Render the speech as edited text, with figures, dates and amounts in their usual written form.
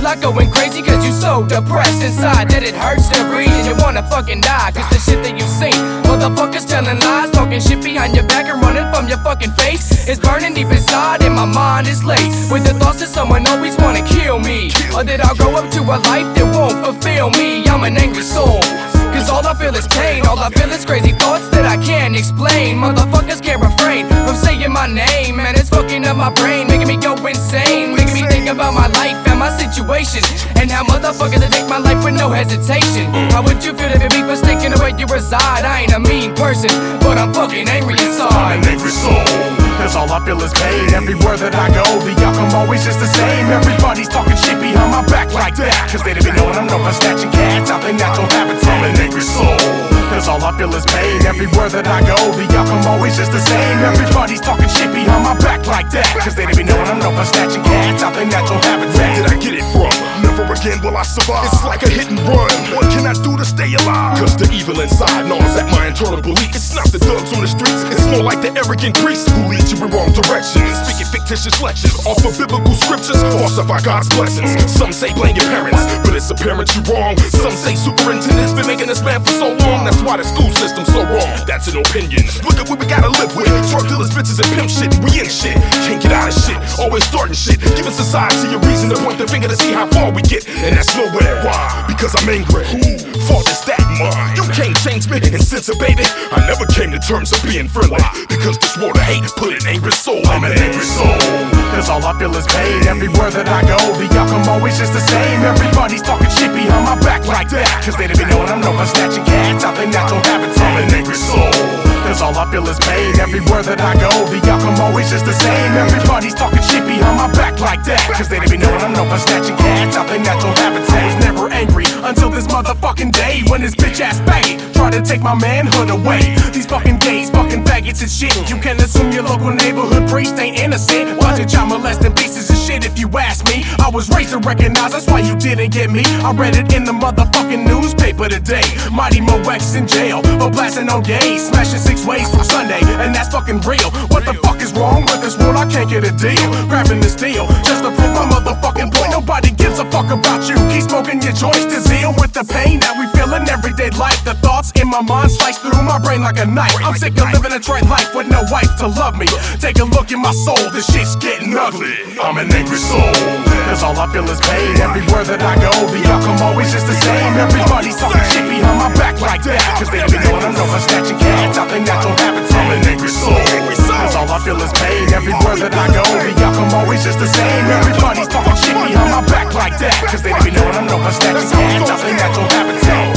like going crazy cause you so depressed inside that it hurts to breathe and you wanna fucking die. Cause the shit that you seen, motherfuckers telling lies, talking shit behind your back and running from your fucking face. It's burning deep inside and my mind is laced with the thoughts that someone always wanna kill me, or that I'll grow up to a life that won't fulfill me. I'm an angry soul, cause all I feel is pain. All I feel is crazy thoughts that I can't explain. Motherfuckers can't refrain from saying my name, and it's fucking up my brain, making me go insane, making me think about my life and my situation, and how motherfuckers that take my life with no hesitation. How would you feel if it be forsaken the way you reside? I ain't a mean person, but I'm fucking angry inside. I'm an angry soul, cause all I feel is pain. Everywhere that I go, the outcome always is the same. Everybody's talking shit behind my back like that, cause they don't be knowing I'm known for snatching cats out their natural habitat. I'm an angry soul, cause all I feel is pain. Everywhere that I go, the outcome always is the same. Everybody's talking shit behind my back like that, cause they don't be knowing I'm known for snatching cats out their natural habitat. Where did I get it from? Never again will I survive. It's like a hit and run. What can I do to stay alive? Cause the evil inside gnaws at my internal belief. It's not the thugs on the streets, it's more like the arrogant priests who lead you in wrong directions, speaking fictitious lectures off of biblical scriptures, falsify God's blessings. Some say blame your parents, but it's apparent you're wrong. Some say superintendents been making this man for so long, that's why the school system's so wrong. That's an opinion. Look at what we gotta live with. Drug dealers, bitches, and pimp shit. We in shit, can't get out of shit, always starting shit, giving society a reason to point the finger to see how far we get, and that's nowhere. Why? Because I'm angry. Who fault is that? Mine. You can't change me, and since a baby I never came to terms of being friendly, because this war to hate put an angry soul. I'm an angry soul, cause all I feel is pain. Everywhere that I go, the outcome always is the same. Everybody's talking shit behind my back like that, cause they don't be knowing I'm known for snatching cats out their natural habitat. I'm an angry soul, cause all I feel is pain. Everywhere that I go, the outcome always is the same. Everybody's talking shit behind my back like that, cause they don't be knowing I'm known for snatching cats out their natural habitat. I was never angry until this motherfucking day when this bitch ass faggot tried to take my manhood away. These fucking gays, fucking faggots and shit. You can assume your local neighborhood priest ain't innocent. Watch a child molesting pieces of shit if you ask me. I was raised to recognize, that's why you didn't get me. I read it in the motherfucking newspaper today. Mighty Mo X in jail for blasting on gays, smashing 6 ways from Sunday, and that's fucking real. What the fuck is wrong with this world? I can't get a deal. Grabbing the steel just to prove my motherfucking point. Nobody gives a fuck about you. Keep smoking your joints to deal with the pain that we feel in everyday life. The thoughts in my mind slice through my brain like a knife. I'm sick of living a trite life with no wife to love me. Take a look in my soul, this shit's getting ugly. I'm an angry soul, cause all I feel is pain. Everywhere that I go, the outcome always is the same. Everybody's talking shit behind my back like that, cause they don't be knowing I'm known for snatching cats out their natural habitat. I'm an angry soul, cause all I feel is pain. Everywhere that I go, the outcome always is the same. Everybody's talking shit behind my back like that, cause they don't be knowing I'm known for snatching cats out their natural habitat.